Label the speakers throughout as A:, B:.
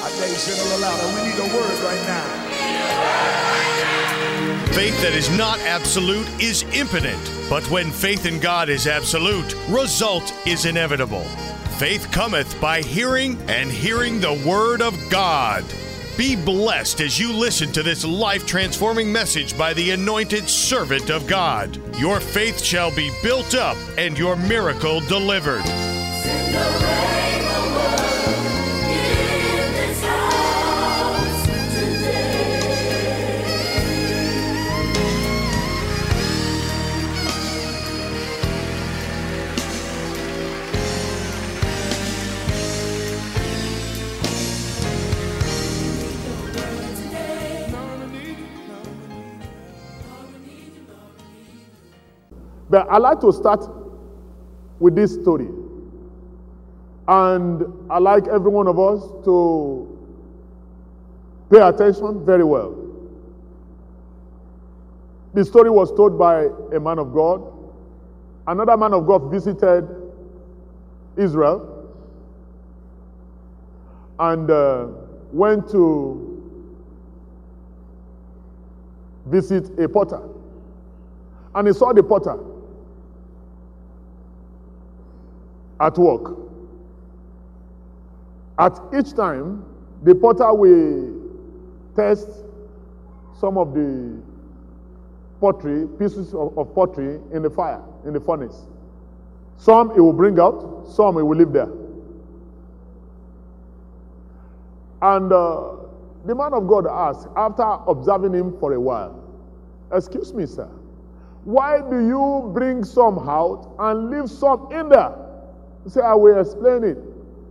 A: Say it a little louder. We need a word right now.
B: Faith that is not absolute is impotent, but when faith in God is absolute, result is inevitable. Faith cometh by hearing, and hearing the Word of God. Be blessed as you listen to this life-transforming message by the anointed servant of God. Your faith shall be built up and your miracle delivered.
C: Send the rain of word in this house today.
D: But I like to start with this story. And I like every one of us to pay attention very well. The story was told by a man of God. Another man of God visited Israel and went to visit a potter. And he saw the potter at work. At each time, the potter will test some of the pottery, pieces of pottery in the fire, in the furnace. Some he will bring out, some he will leave there. And the man of God asked, after observing him for a while, "Excuse me, sir, why do you bring some out and leave some in there?" He said, "I will explain it.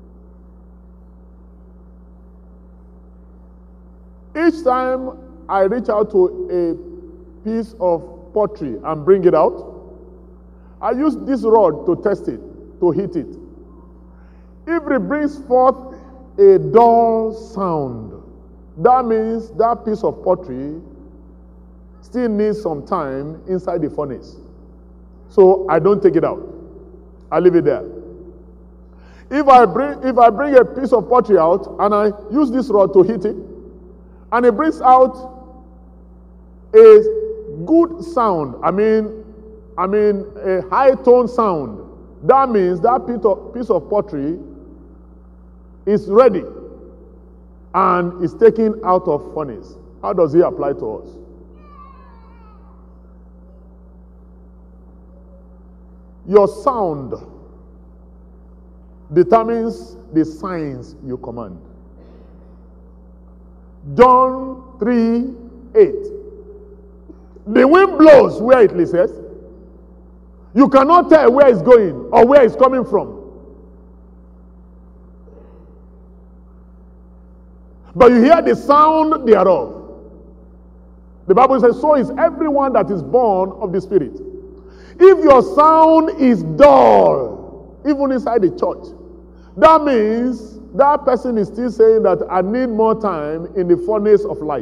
D: Each time I reach out to a piece of pottery and bring it out, I use this rod to test it, to hit it. If it brings forth a dull sound, that means that piece of pottery still needs some time inside the furnace. So I don't take it out. I leave it there. If I bring a piece of pottery out and I use this rod to hit it, and it brings out a good sound, I mean a high tone sound, that means that piece of pottery is ready and is taken out of furnace. How does it apply to us? Your sound determines the signs you command. John 3:8. The wind blows where it listens. You cannot tell where it's going or where it's coming from. But you hear the sound thereof. The Bible says, so is everyone that is born of the Spirit. If your sound is dull, even inside the church, that means that person is still saying that I need more time in the furnace of life.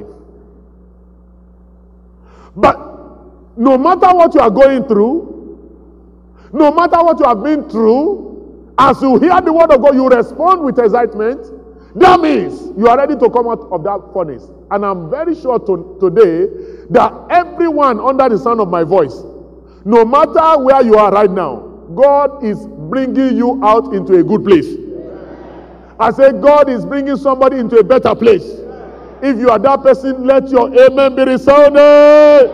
D: But no matter what you are going through, no matter what you have been through, as you hear the word of God, you respond with excitement. That means you are ready to come out of that furnace. And I'm very sure today that everyone under the sound of my voice, no matter where you are right now, God is bringing you out into a good place. I say God is bringing somebody into a better place. If you are that person, let your amen be resounded.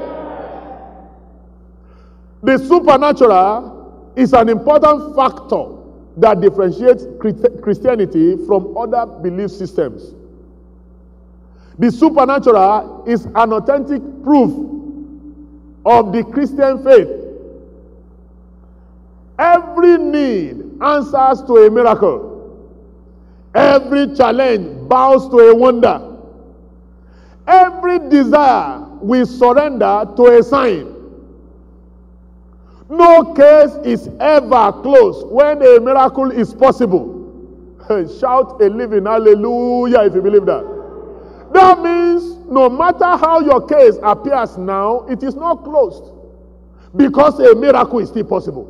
D: The supernatural is an important factor that differentiates Christianity from other belief systems. The supernatural is an authentic proof of the Christian faith. Every need answers to a miracle. Every challenge bows to a wonder. Every desire will surrender to a sign. No case is ever closed when a miracle is possible. Shout a living hallelujah if you believe that. That means no matter how your case appears now, it is not closed. Because a miracle is still possible.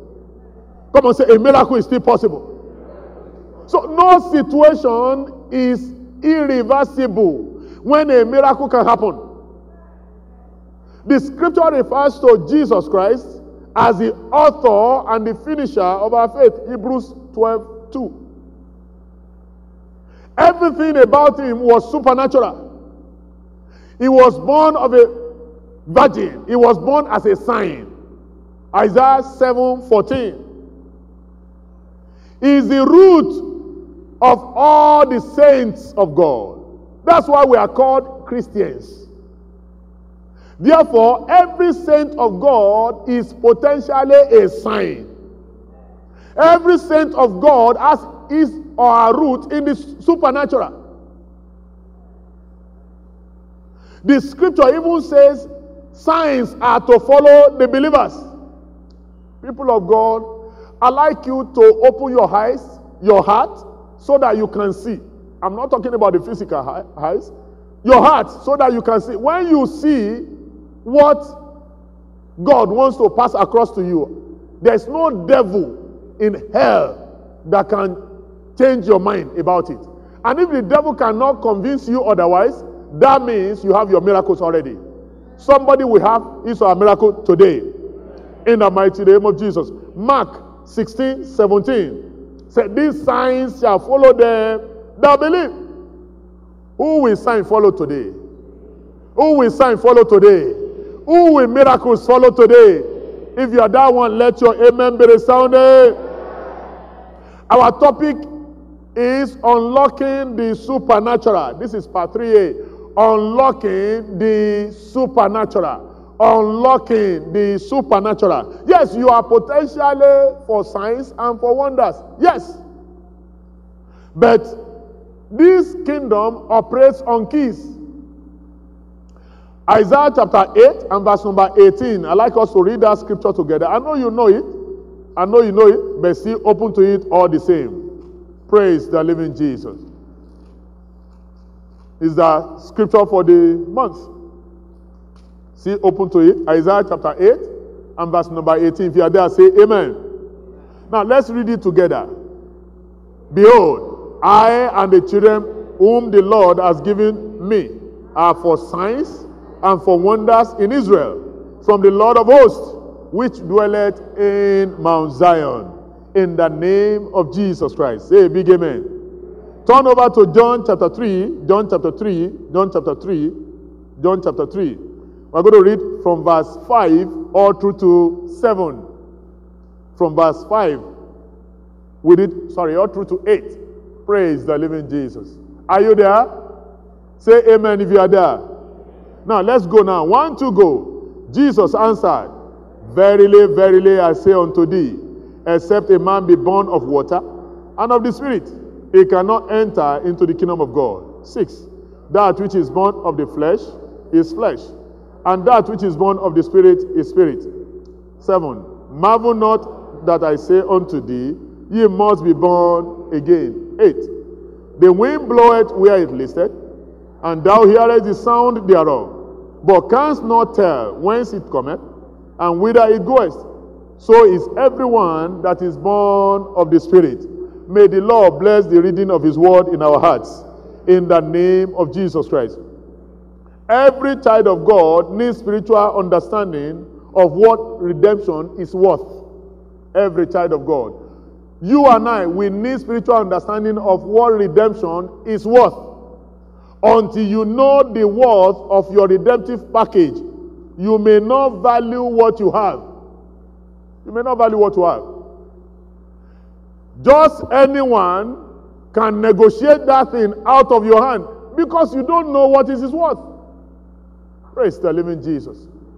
D: Come on, say a miracle is still possible. So no situation is irreversible when a miracle can happen. The scripture refers to Jesus Christ as the author and the finisher of our faith. Hebrews 12:2. Everything about him was supernatural. He was born of a virgin. He was born as a sign. Isaiah 7:14. He is the root of all the saints of God. That's why we are called Christians. Therefore, every saint of God is potentially a sign. Every saint of God has his or her root in the supernatural. The scripture even says signs are to follow the believers. People of God, I'd like you to open your eyes, your heart, so that you can see. I'm not talking about the physical eyes. Your heart, so that you can see. When you see what God wants to pass across to you, there's no devil in hell that can change your mind about it. And if the devil cannot convince you otherwise, that means you have your miracles already. Somebody will have his or her miracle today. In the mighty name of Jesus. Mark 16:17 said, these signs shall follow them that believe. Who will sign follow today? Who will sign follow today? Who will miracles follow today? If you are that one, let your amen be resounding. Our topic is unlocking the supernatural. This is part 3A. Unlocking the supernatural. Unlocking the supernatural. Yes, you are potentially for signs and for wonders. Yes. But this kingdom operates on keys. Isaiah chapter 8 and verse number 18. I'd like us to read that scripture together. I know you know it. I know you know it, but still open to it all the same. Praise the living Jesus. Is the scripture for the month. See, open to it. Isaiah chapter 8 and verse number 18. If you are there, say amen. Now let's read it together. Behold, I and the children whom the Lord has given me are for signs and for wonders in Israel, from the Lord of hosts, which dwelleth in Mount Zion, in the name of Jesus Christ. Say a big amen. Turn over to John chapter 3. John chapter 3. John chapter 3. John chapter 3. We're going to read from verse 5 all through to 7. From verse 5. We read, all through to 8. Praise the living Jesus. Are you there? Say amen if you are there. Now let's go now. 1, 2, go. Jesus answered, verily, verily, I say unto thee, except a man be born of water and of the Spirit, he cannot enter into the kingdom of God. 6. That which is born of the flesh is flesh, and that which is born of the Spirit is spirit. 7. Marvel not that I say unto thee, ye must be born again. 8. The wind bloweth where it listeth, and thou hearest the sound thereof, but canst not tell whence it cometh, and whither it goeth. So is everyone that is born of the Spirit. May the Lord bless the reading of his word in our hearts, in the name of Jesus Christ. Every child of God needs spiritual understanding of what redemption is worth. Every child of God. You and I, we need spiritual understanding of what redemption is worth. Until you know the worth of your redemptive package, you may not value what you have. You may not value what you have. Just anyone can negotiate that thing out of your hand because you don't know what it is worth. Praise the living Jesus.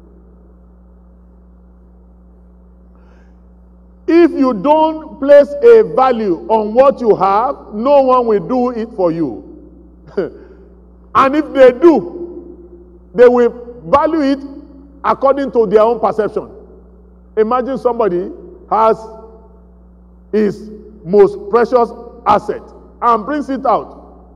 D: If you don't place a value on what you have, no one will do it for you. And if they do, they will value it according to their own perception. Imagine somebody has his most precious asset and brings it out.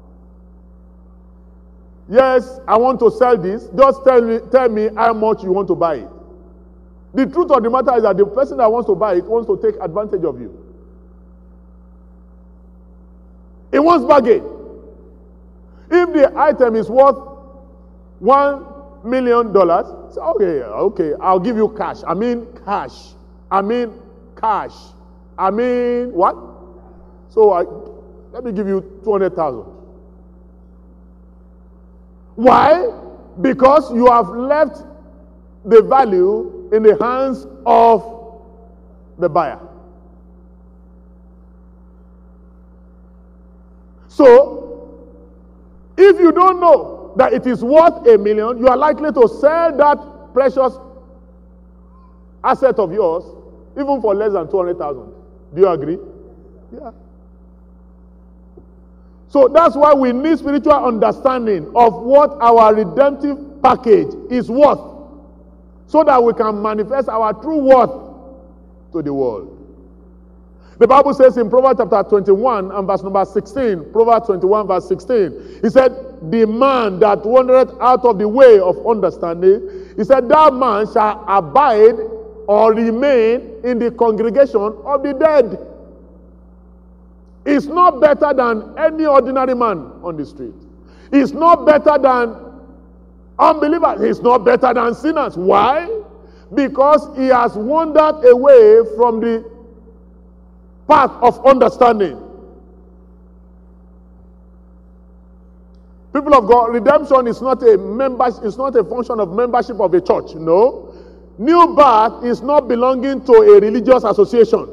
D: Yes, I want to sell this. Just tell me how much you want to buy it. The truth of the matter is that the person that wants to buy it wants to take advantage of you. He wants bargain. If the item is worth $1 million, say, okay, I'll give you cash. I mean cash. What? So let me give you 200,000. Why? Because you have left the value in the hands of the buyer. So, if you don't know that it is worth $1 million, you are likely to sell that precious asset of yours even for less than 200,000. Do you agree? Yeah. So that's why we need spiritual understanding of what our redemptive package is worth, so that we can manifest our true worth to the world. The Bible says in Proverbs chapter 21 and verse number 16, Proverbs 21 verse 16, he said, the man that wandereth out of the way of understanding, he said, that man shall abide or remain in the congregation of the dead. It's not better than any ordinary man on the street. It's not better than unbelievers. It's not better than sinners. Why? Because he has wandered away from the path of understanding. People of God, redemption is not a function of membership of a church. No. New birth is not belonging to a religious association.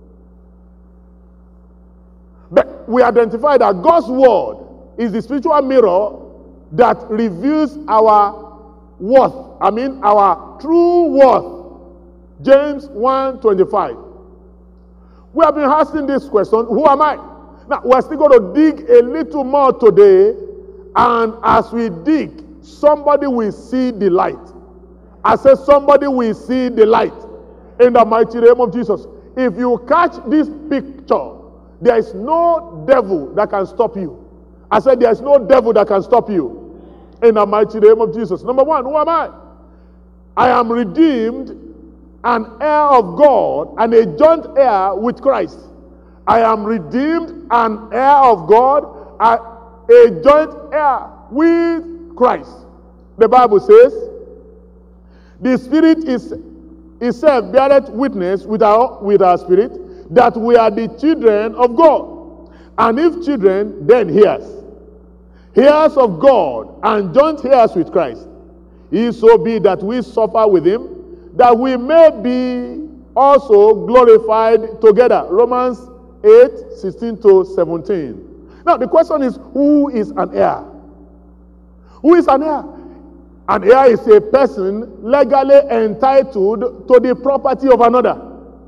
D: But we identify that God's word is the spiritual mirror that reveals our worth. Our true worth. James 1:25. We have been asking this question, who am I? Now, we're still going to dig a little more today, and as we dig, somebody will see the light. I said somebody will see the light in the mighty name of Jesus. If you catch this picture, there is no devil that can stop you. I said there is no devil that can stop you in the mighty name of Jesus. Number one, who am I? I am redeemed, an heir of God, and a joint heir with Christ. I am redeemed, an heir of God, a joint heir with Christ. The Bible says, the Spirit itself beareth witness with our spirit that we are the children of God. And if children, then heirs. Heirs of God and joint heirs with Christ. If so be that we suffer with him, that we may be also glorified together. Romans 8:16-17. Now the question is, who is an heir? Who is an heir? An heir is a person legally entitled to the property of another.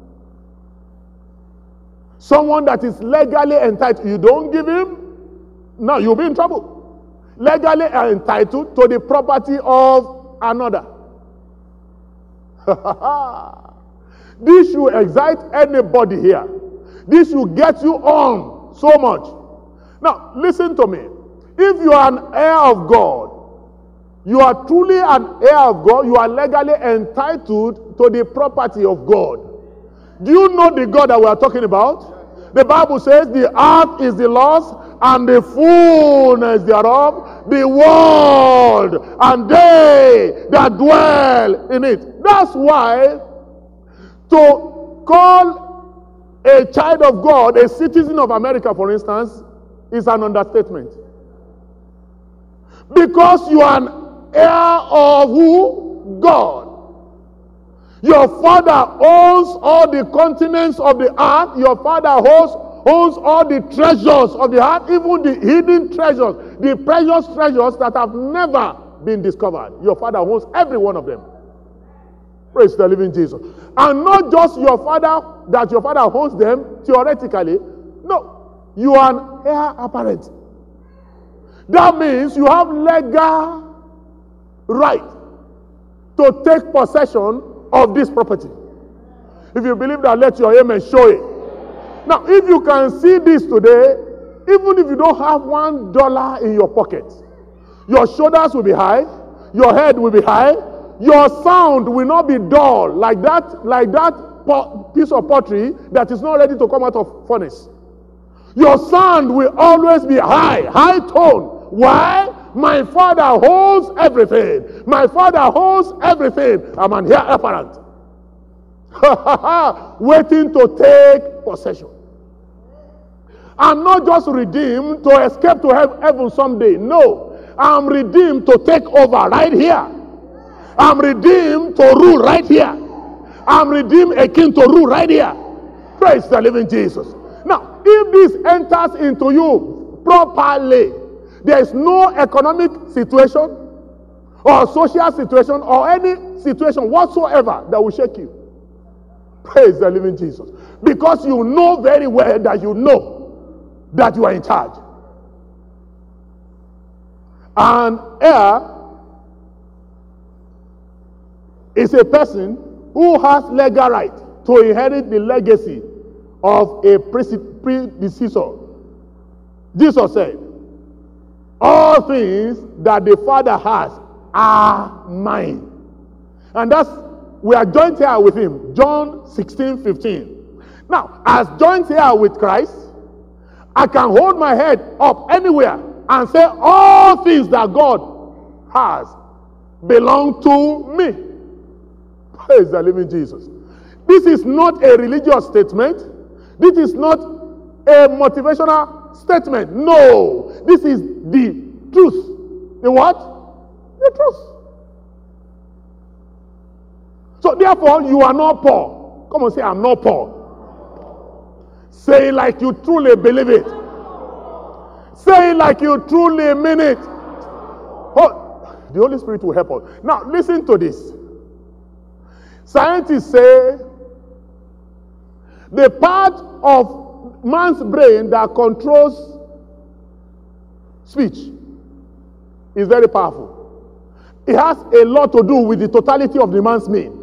D: Someone that is legally entitled. You don't give him, now you'll be in trouble. Legally entitled to the property of another. This should excite anybody here. This should get you on so much. Now, listen to me. If you are an heir of God, you are truly an heir of God, you are legally entitled to the property of God. Do you know the God that we are talking about? The Bible says the earth is the Lord's and the fullness thereof, the world and they that dwell in it. That's why to call a child of God a citizen of America, for instance, is an understatement. Because you are an heir of who? God. Your father owns all the continents of the earth. Your father owns all the treasures of the earth, even the hidden treasures, the precious treasures that have never been discovered. Your father owns every one of them. Praise the living Jesus. And not just your father, that your father owns them theoretically. No, you are an heir apparent. That means you have legal right to take possession of this property. If you believe that, let your amen show it. Now, if you can see this today, even if you don't have $1 in your pocket, your shoulders will be high, your head will be high, your sound will not be dull like that piece of pottery that is not ready to come out of furnace. Your sound will always be high tone. Why? My Father holds everything. My Father holds everything. I'm an heir apparent. Waiting to take possession. I'm not just redeemed to escape to heaven someday. No. I'm redeemed to take over right here. I'm redeemed to rule right here. I'm redeemed a king to rule right here. Praise the living Jesus. Now, if this enters into you properly, there is no economic situation or social situation or any situation whatsoever that will shake you. Praise the living Jesus. Because you know very well that you know that you are in charge. An heir is a person who has legal right to inherit the legacy of a predecessor. Jesus said, all things that the Father has are mine. And we are joint here with him. John 16:15. Now, as joint here with Christ, I can hold my head up anywhere and say all things that God has belong to me. Praise the living Jesus. This is not a religious statement. This is not a motivational statement. No. This is the truth. The what? The truth. So therefore, you are not poor. Come on, say, I'm not poor. Say it like you truly believe it. Say it like you truly mean it. Oh, the Holy Spirit will help us. Now, listen to this. Scientists say the part of man's brain that controls speech is very powerful. It has a lot to do with the totality of the man's being.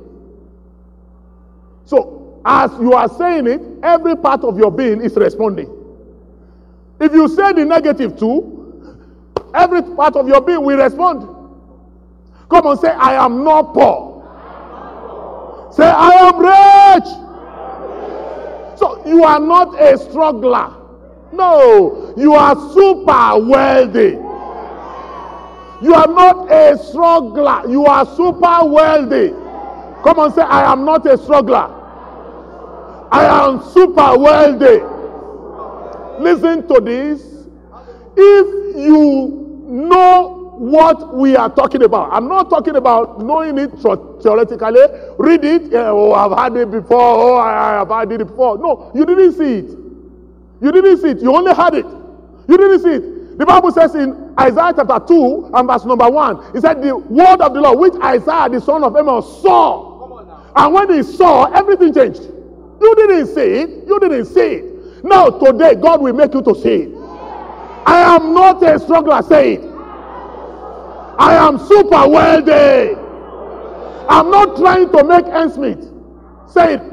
D: So, as you are saying it, every part of your being is responding. If you say the negative too, every part of your being will respond. Come on, say, I am not poor. Say, I am rich. So, you are not a struggler. No, you are super wealthy. You are not a struggler. You are super wealthy. Come on, say, I am not a struggler. I am super wealthy. Listen to this. If you know what we are talking about, I'm not talking about knowing it theoretically. Read it. Oh, I've had it before. Oh, I have had it before. No, you didn't see it. You didn't see it. You only had it. You didn't see it. The Bible says in Isaiah chapter 2 and verse number 1, it said the word of the Lord which Isaiah the son of Amos saw. And when he saw, everything changed. You didn't see it. You didn't see it. Now, today, God will make you to see it. I am not a struggler, say it. I am super wealthy. I'm not trying to make ends meet. Say it.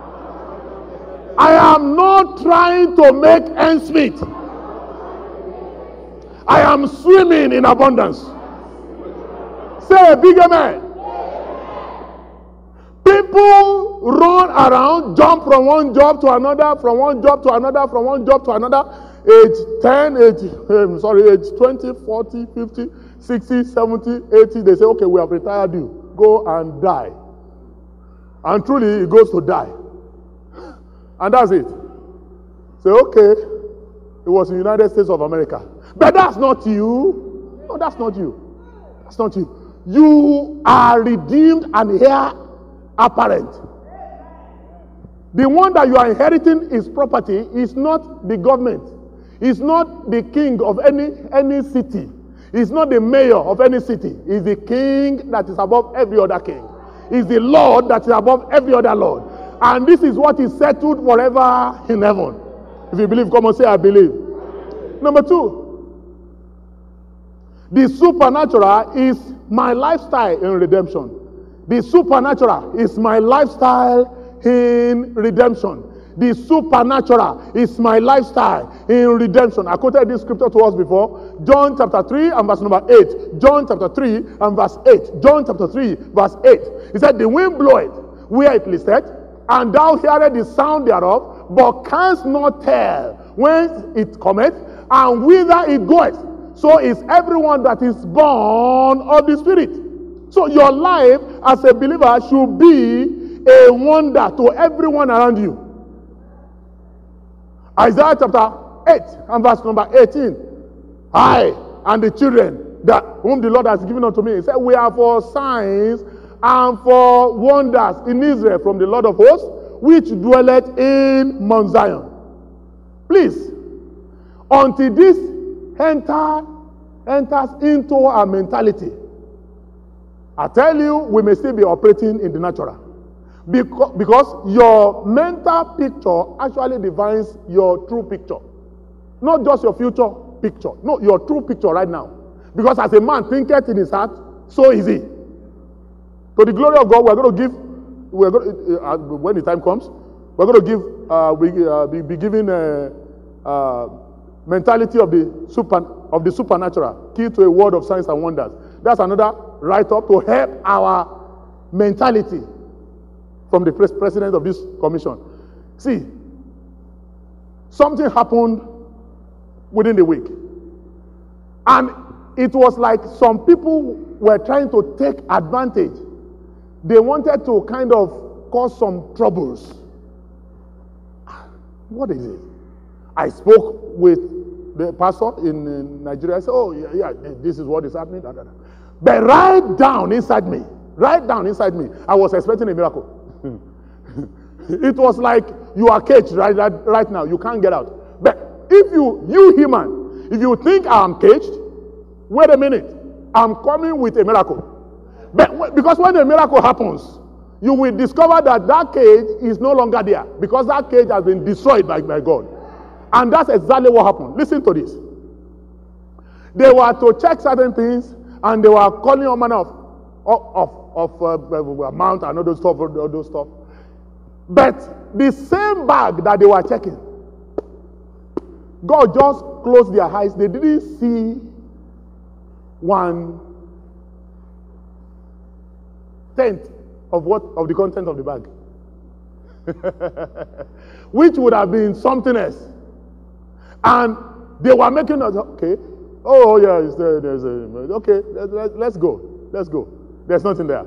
D: I am not trying to make ends meet. I am swimming in abundance. Say a big amen. People run around, jump from one job to another, from one job to another, from one job to another. Age 10, age 20, 40, 50, 60, 70, 80. They say, okay, we have retired you. Go and die. And truly, he goes to die. And that's it. Say, okay, it was in the United States of America. But that's not you. No, that's not you. That's not you. You are redeemed and heir apparent. The one that you are inheriting is property is not the government. It's not the king of any city. It's not the mayor of any city. It's the king that is above every other king. It's the Lord that is above every other Lord. And this is what is settled forever in heaven. If you believe, come and say, I believe. Number 2. The supernatural is my lifestyle in redemption. The supernatural is my lifestyle in redemption. The supernatural is my lifestyle in redemption. I quoted this scripture to us before. John chapter 3 and verse number 8. John chapter 3 and verse 8. John chapter 3 verse 8. He said, the wind bloweth where it listeth, and thou hearest the sound thereof, but canst not tell whence it cometh, and whither it goeth. so is everyone that is born of the Spirit. So your life as a believer should be a wonder to everyone around you. Isaiah chapter 8 and verse number 18. I and the children that whom the Lord has given unto me. He said, we are for signs and for wonders in Israel from the Lord of hosts, which dwelleth in Mount Zion. Please, until this enters into our mentality, I tell you, we may still be operating in the natural. Because your mental picture actually defines your true picture. Not just your future picture. No, your true picture right now. Because as a man thinketh in his heart, so is he. To the glory of God, when the time comes, we're going to give, be given mentality of the supernatural, key to a world of signs and wonders. That's another write-up to help our mentality from the president of this commission. See, something happened within the week. And it was like some people were trying to take advantage. They wanted to kind of cause some troubles. What is it? I spoke with the pastor in Nigeria. I said, oh, yeah, this is what is happening. But right down inside me, I was expecting a miracle. It was like you are caged right now. You can't get out. But if you human, if you think I'm caged, wait a minute. I'm coming with a miracle. But because when a miracle happens, you will discover that that cage is no longer there because that cage has been destroyed by God. And that's exactly what happened. Listen to this. They were to check certain things and they were calling all manner of amount and all those stuff. But the same bag that they were checking, God just closed their eyes. They didn't see 1/10 of the content of the bag, which would have been something else. And they were making us okay. Oh yeah, there's a okay. Let's go. There's nothing there.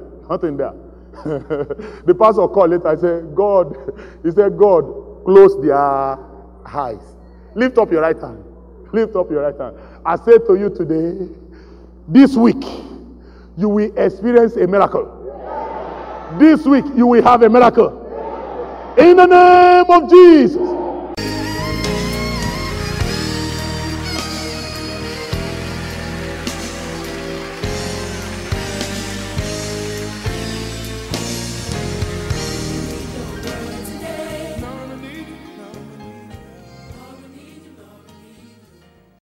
D: The pastor called later. I said, God. He said, God closed their eyes. Lift up your right hand. I say to you today, this week, you will experience a miracle. This week, you will have a miracle. In the name of Jesus.